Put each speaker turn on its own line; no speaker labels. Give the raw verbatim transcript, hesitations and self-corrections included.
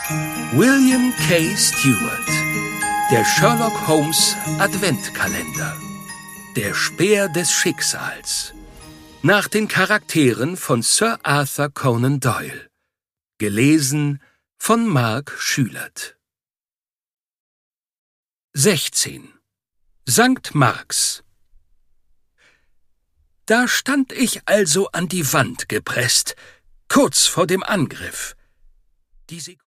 William K. Stewart. Der Sherlock Holmes Adventkalender. Der Speer des Schicksals. Nach den Charakteren von Sir Arthur Conan Doyle. Gelesen von Mark Schülert. sechzehn. Sankt Marx. Da stand ich also an die Wand gepresst, kurz vor dem Angriff. Die